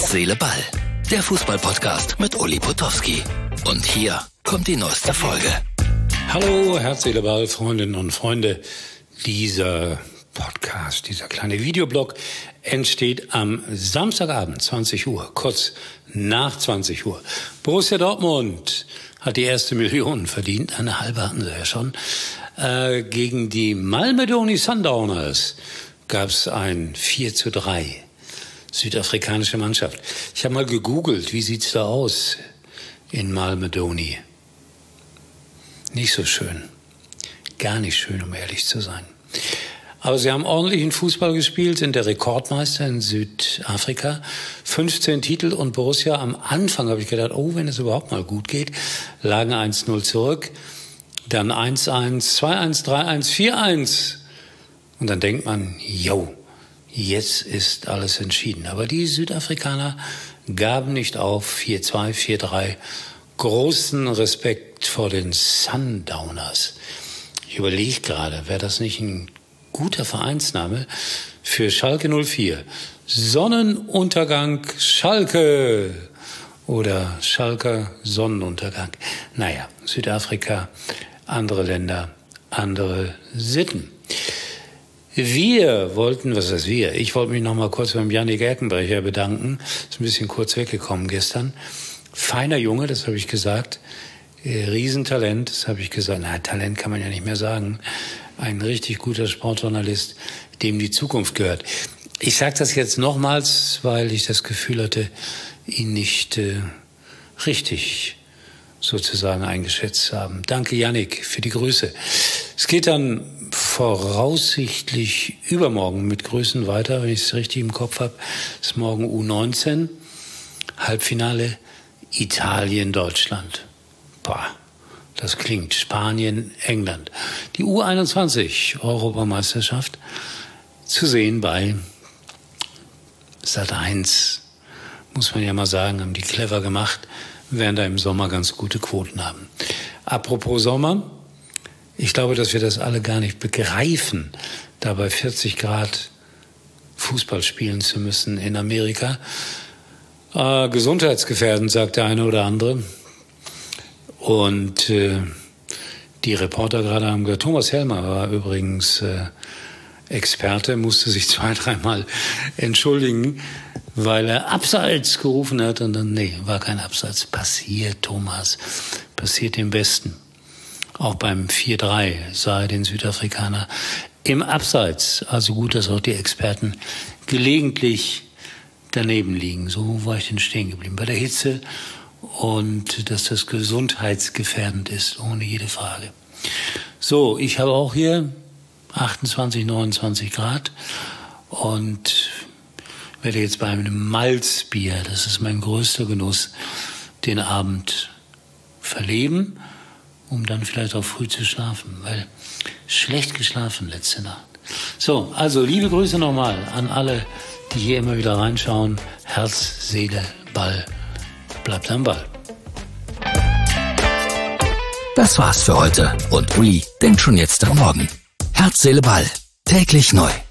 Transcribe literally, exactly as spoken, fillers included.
Herz, Seele, Ball. Der Fußball-Podcast mit Uli Potowski. Und hier kommt die neueste Folge. Hallo, Herz, Seele, Ball, Freundinnen und Freunde. Dieser Podcast, dieser kleine Videoblog entsteht am Samstagabend, zwanzig Uhr, kurz nach zwanzig Uhr. Borussia Dortmund hat die erste Million verdient, eine halbe hatten sie ja schon. Äh, gegen die Malmö Sundowners gab es ein vier zu drei. Südafrikanische Mannschaft. Ich habe mal gegoogelt, wie sieht's da aus in Malmö. Nicht so schön. Gar nicht schön, um ehrlich zu sein. Aber sie haben ordentlichen Fußball gespielt, sind der Rekordmeister in Südafrika. fünfzehn Titel und Borussia am Anfang habe ich gedacht, oh, wenn es überhaupt mal gut geht, lagen eins null zurück. Dann eins eins, zwei eins, drei eins, vier eins. Und dann denkt man, jo, jetzt ist alles entschieden. Aber die Südafrikaner gaben nicht auf. vier zwei, vier drei. Großen Respekt vor den Sundowners. Ich überlege gerade, wäre das nicht ein guter Vereinsname für Schalke null vier? Sonnenuntergang Schalke oder Schalker Sonnenuntergang. Naja, Südafrika, andere Länder, andere Sitten. Wir wollten, was heißt wir? Ich wollte mich noch mal kurz beim Yannick Erkenbrecher bedanken. Ist ein bisschen kurz weggekommen gestern. Feiner Junge, das habe ich gesagt. Riesentalent, das habe ich gesagt. Na, Talent kann man ja nicht mehr sagen. Ein richtig guter Sportjournalist, dem die Zukunft gehört. Ich sage das jetzt nochmals, weil ich das Gefühl hatte, ihn nicht äh, richtig sozusagen eingeschätzt zu haben. Danke, Yannick, für die Grüße. Es geht dann voraussichtlich übermorgen mit Grüßen weiter, wenn ich es richtig im Kopf habe. Es ist morgen U neunzehn, Halbfinale Italien-Deutschland. Boah, das klingt Spanien, England. Die U einundzwanzig Europameisterschaft zu sehen bei Sat eins. Muss man ja mal sagen, haben die clever gemacht, werden da im Sommer ganz gute Quoten haben. Apropos Sommer, ich glaube, dass wir das alle gar nicht begreifen, da bei vierzig Grad Fußball spielen zu müssen in Amerika. Äh, gesundheitsgefährdend, sagt der eine oder andere. Und äh, die Reporter gerade haben gehört, Thomas Helmer war übrigens äh, Experte, musste sich zwei, dreimal entschuldigen, weil er Abseits gerufen hat. Und dann, nee, war kein Abseits. Passiert, Thomas, passiert dem Besten. Auch beim vier drei sah er den Südafrikaner im Abseits. Also gut, dass auch die Experten gelegentlich daneben liegen. So war ich denn stehen geblieben. Bei der Hitze und dass das gesundheitsgefährdend ist, ohne jede Frage. So, ich habe auch hier achtundzwanzig, neunundzwanzig Grad und werde jetzt bei einem Malzbier, das ist mein größter Genuss, den Abend verleben, um dann vielleicht auch früh zu schlafen, weil schlecht geschlafen letzte Nacht. So, also liebe Grüße nochmal an alle, die hier immer wieder reinschauen. Herz, Seele, Ball, bleibt am Ball. Das war's für heute und Uli denkt schon jetzt am Morgen. Herz, Seele, Ball. Täglich neu.